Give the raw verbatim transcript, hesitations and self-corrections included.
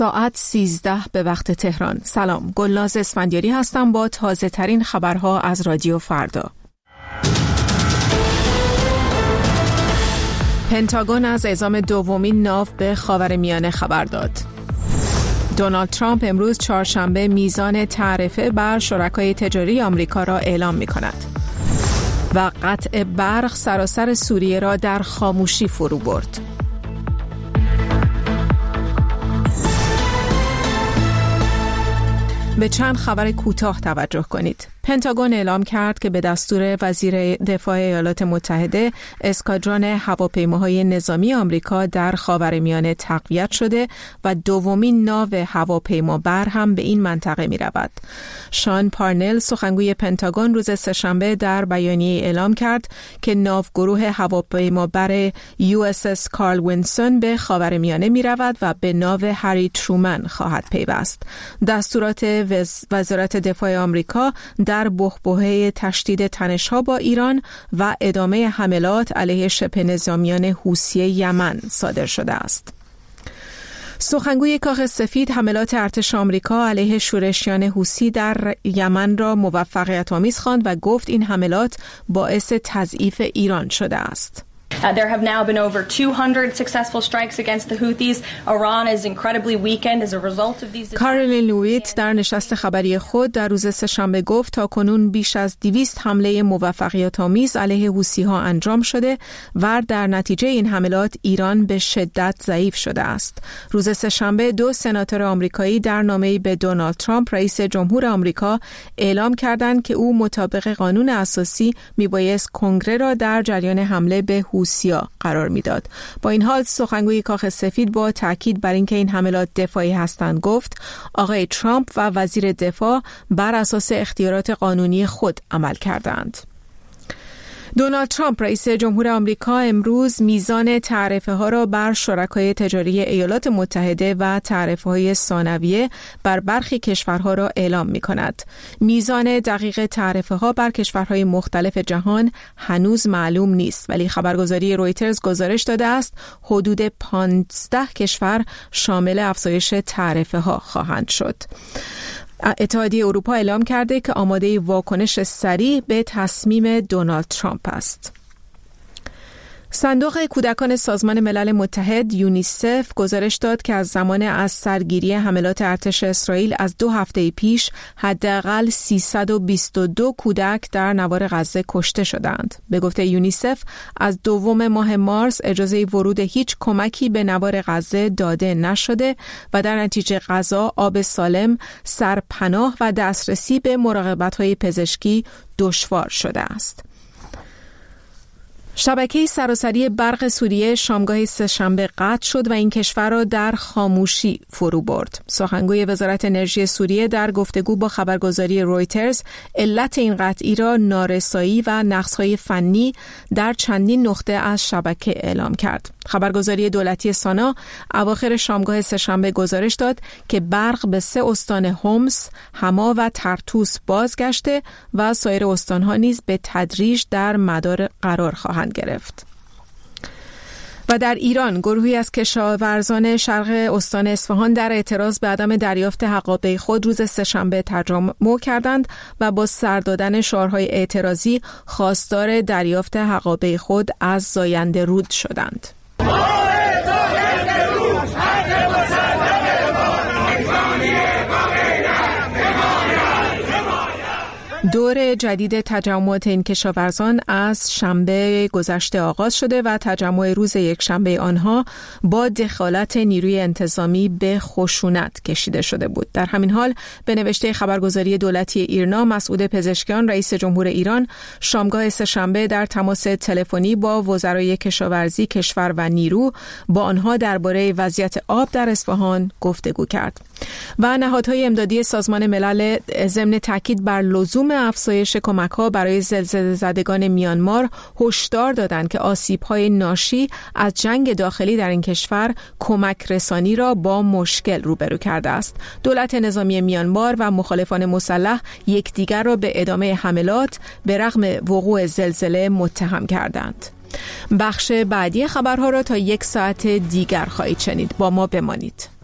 ساعت سیزده به وقت تهران. سلام، گلناز اسفندیاری هستم با تازه ترین خبرها از رادیو فردا. پنتاگون از اعزام دومین ناو به خاورمیانه خبر داد. دونالد ترامپ امروز چهارشنبه میزان تعرفه بر شرکای تجاری آمریکا را اعلام می کند. و قطع برق سراسر سوریه را در خاموشی فرو برد. به چند خبر کوتاه توجه کنید. پنتاگون اعلام کرد که به دستور وزیر دفاع ایالات متحده اسکادران هواپیماهای نظامی آمریکا در خاورمیانه تقویت شده و دومین ناو هواپیمابر هم به این منطقه می رود. شان پارنل سخنگوی پنتاگون روز سه‌شنبه در بیانیه اعلام کرد که ناوگروه هواپیمابر یو اس اس کارل وینسون به خاورمیانه می رود و به ناو هری ترومن خواهد پیوست. دستورات وز... وزارت دفاع آمریکا در بحبوحه تشدید تنش‌ها با ایران و ادامه حملات علیه شبه نظامیان حوثی یمن صادر شده است. سخنگوی کاخ سفید حملات ارتش آمریکا علیه شورشیان حوثی در یمن را موفقیت‌آمیز خواند و گفت این حملات باعث تضعیف ایران شده است. Uh, there have now been over two hundred successful strikes against the Houthis. Iran is incredibly weakened as a result of these. کارلین لویت در نشست خبری خود در روز سه‌شنبه گفت تا کنون بیش از دویست حمله موفقیت‌آمیز علیه حوثی‌ها انجام شده و در نتیجه این حملات ایران به شدت ضعیف شده است. روز سه‌شنبه دو سناتور آمریکایی در نامه‌ای به دونالد ترامپ رئیس جمهور آمریکا اعلام کردند که او مطابق قانون اساسی میبایست کنگره را در جریان حمله به حوثی‌ها قرار میداد. با این حال سخنگوی کاخ سفید با تاکید بر اینکه این حملات دفاعی هستند گفت آقای ترامپ و وزیر دفاع بر اساس اختیارات قانونی خود عمل کردند. دونالد ترامپ رئیس جمهور آمریکا امروز میزان تعرفه ها را بر شرکای تجاری ایالات متحده و تعرفه های ثانویه بر برخی کشورها را اعلام می کند. میزان دقیق تعرفه ها بر کشورهای مختلف جهان هنوز معلوم نیست، ولی خبرگزاری رویترز گزارش داده است حدود پانزده کشور شامل افزایش تعرفه ها خواهند شد. اتحادیه اروپا اعلام کرده که آماده واکنش سریع به تصمیم دونالد ترامپ است. صندوق کودکان سازمان ملل متحد یونیسف گزارش داد که از زمان از سرگیری حملات ارتش اسرائیل از دو هفته پیش حداقل سیصد و بیست و دو کودک در نوار غزه کشته شدند. به گفته یونیسف از دوم ماه مارس اجازه ورود هیچ کمکی به نوار غزه داده نشده و در نتیجه غذا، آب سالم، سرپناه و دسترسی به مراقبت‌های پزشکی دشوار شده است. شبکه سراسری برق سوریه شامگاه سه‌شنبه قطع شد و این کشور را در خاموشی فرو برد. سخنگوی وزارت انرژی سوریه در گفتگو با خبرگزاری رویترز علت این قطعی را نارسایی و نقص‌های فنی در چندین نقطه از شبکه اعلام کرد. خبرگزاری دولتی سانا اواخر شامگاه سه‌شنبه گزارش داد که برق به سه استان هومس، حما و ترتوس بازگشته و سایر استان‌ها نیز به تدریج در مدار قرار خواهند گرفت. و در ایران گروهی از کشاورزان شرق استان اصفهان در اعتراض به عدم دریافت حقابه خود روز سه‌شنبه تجمع کردند و با سر دادن شعارهای اعتراضی خواستار دریافت حقابه خود از زاینده رود شدند. دور جدید تجمعات این کشاورزان از شنبه گذشته آغاز شده و تجمع روز یک شنبه آنها با دخالت نیروی انتظامی به خشونت کشیده شده بود. در همین حال به نوشته خبرگزاری دولتی ایرنا، مسعود پزشکیان رئیس جمهور ایران شامگاه سه‌شنبه در تماس تلفنی با وزرای کشاورزی کشور و نیرو با آنها درباره وضعیت آب در اصفهان گفتگو کرد. و نهادهای امدادی سازمان ملل ضمن تاکید بر لزوم افزایش کمک‌ها برای زلزله زدگان میانمار هشدار دادند که آسیب‌های ناشی از جنگ داخلی در این کشور کمک رسانی را با مشکل روبرو کرده است. دولت نظامی میانمار و مخالفان مسلح یکدیگر را به ادامه حملات به رغم وقوع زلزله متهم کردند. بخش بعدی خبرها را تا یک ساعت دیگر خواهید شنید. با ما بمانید.